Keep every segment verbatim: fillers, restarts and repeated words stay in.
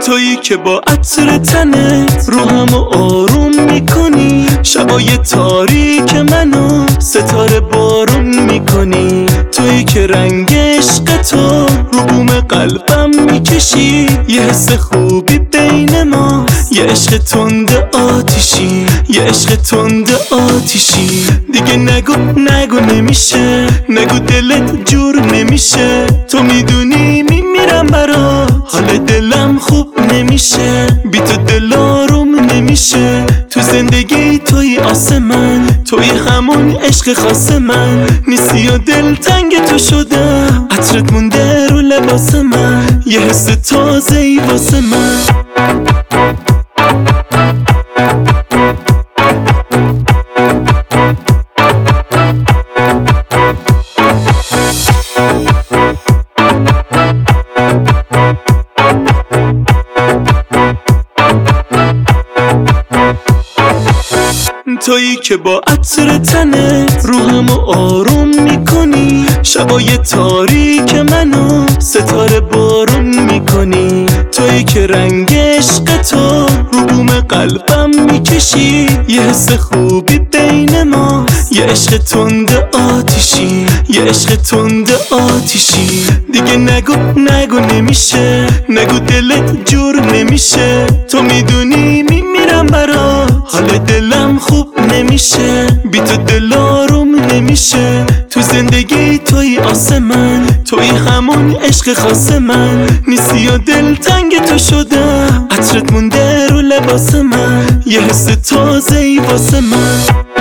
تویی که با عطر تنت روحمو آروم میکنی، شبای تاریک منو ستاره بارون میکنی. تویی که رنگ عشق تو رو بوم قلبم میکشی، یه حس خوبی بین ما، یه عشق تند آتیشی، یه عشق تند آتیشی. دیگه نگو نگو نمیشه، نگو دلت جور نمیشه، تو میدونی میمیرم برات، حال دلم خوب نمیشه، بی تو دل آروم نمیشه. تو زندگی توی آسمن، توی همون عشق خاص من، نیستی و دل تنگ تو شدم، عطرت مونده رو لباس من، یه حس تازه ای واسه من. تویی که با عطر تنت روحمو آروم میکنی، شبای تاریک منو ستاره بارون میکنی. تویی که رنگ عشق تو رو بوم قلبم میکشی، یه حس خوبی بین ما، یه عشق تند آتیشی، یه عشق تند آتیشی. دیگه نگو نگو نمیشه، نگو دلت جور نمیشه، تو میدونی میمیرم برات، حال دلم خوب نمیشه، بی تو دل آروم نمیشه. تو زندگی توی آسمن، توی همون عشق خاص من، نیستی و دل تنگ تو شدم، عطرت مونده رو لباس من، یه حس تازه ای واسه من.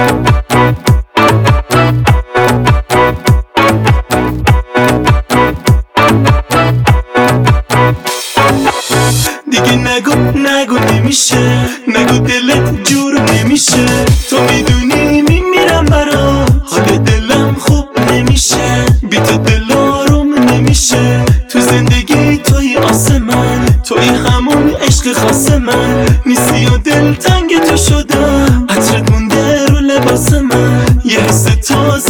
دیگه نگو نگو نمیشه، نگو دلت جور نمیشه، تو میدونی میمیرم برات، حال دلم خوب نمیشه، بی تو دل آروم نمیشه. تو زندگی توی آسمن، توی همون عشق خاص من، نیستی و دل تنگ تو شدم، عطرت مونده رو لباس من، یه حس تازه